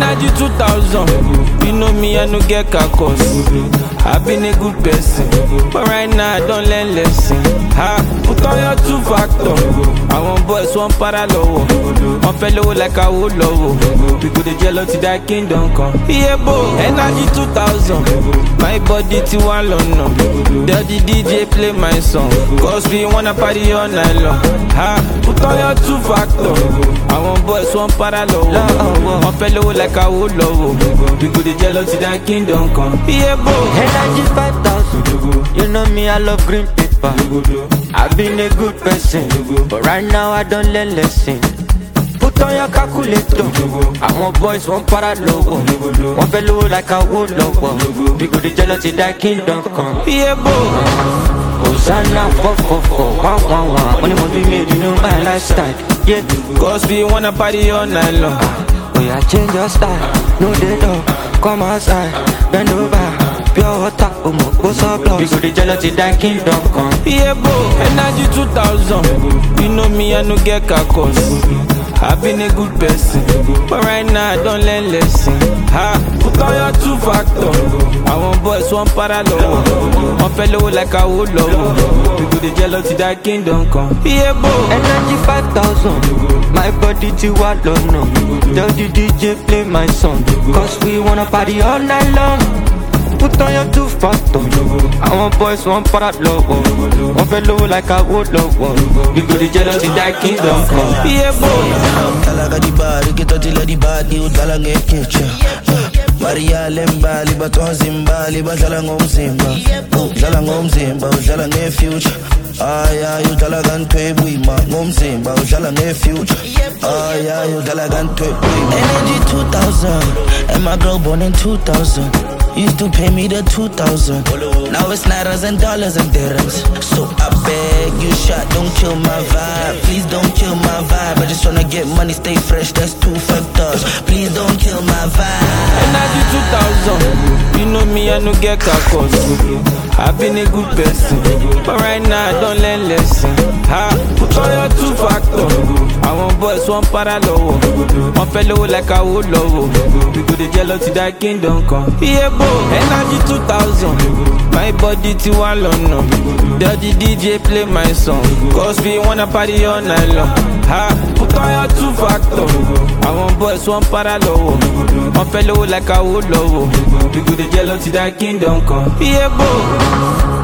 Energy 2000. You know me, I no get cacos. I've been a good person, but right now I don't learn lesson. Put on your 2-factor. I want boys, one parallel. One fellow like I would love. We go the jealous to that kingdom come. Yeah, boy. Energy 2000. My body to one London. Tell the DJ play my song, cause we wanna party all night long. Put on your 2-factor. I want boys, one parallel. One fellow like I would love. We go the jealous to that kingdom come. Yeah, boy. Energy 5000. You know me, I love green paper. I've been a good person, but right now I don't learn lesson. Put on your calculator. I want boys, one parallel. One fellow like I would love. We go the jealousy that kingdom come. Yeah, boy. Hosanna 444 111. Money must be made, you know my lifestyle. Yeah, cause we wanna party all night long. Oh yeah, change your style. No they don't come outside. Bend over. Pure water, what's up, we go the jealousy that kingdom come. Yeah, bro, Energy 2000. You know me, I no get cacos. I've been a good person, but right now I don't learn lesson. Put on your 2-factor. I want boys, one parallel. One fellow like I would love. We go the jealousy that kingdom come. Yeah, bro. Energy 5000. My body to what don't know. Tell the DJ play my song, cause we wanna party all night long. Put on your 2-factor. I want boys, one parallel. One fellow like I would love. We go the jealousy that kingdom come. Yeah, boy. Talaga di bari, kita tila di bati, udala ngekecha. Maria lembali, baton zimbali, badala ngomzimba. Udala ngomzimba, udala ngefuture. Ay, udala gantwe buima, ngomzimba, udala ngefuture. Ay, udala gantwe buima. Energy 2000, and my girl born in 2000. Used to pay me the 2,000. Now it's $9 and dirhams. So I beg you, shot, don't kill my vibe. Please don't kill my vibe. I just wanna get money, stay fresh, that's too fucked up. Please don't kill my vibe. Energy 2000. You know me, I no get cacos. I've been a good person, but right now I don't learn lesson. Put on your 2-factor. I want boys, one parallel. One fellow like I would love. We go the jealousy that kingdom come. Yeah, boy. Energy 2000. My body to one London. Tell the DJ play my song, cause we wanna party all night long. Put on your 2-factor. I want boys, one parallel. One fellow like I would love. We go the jealousy that kingdom come. Yeah, boy.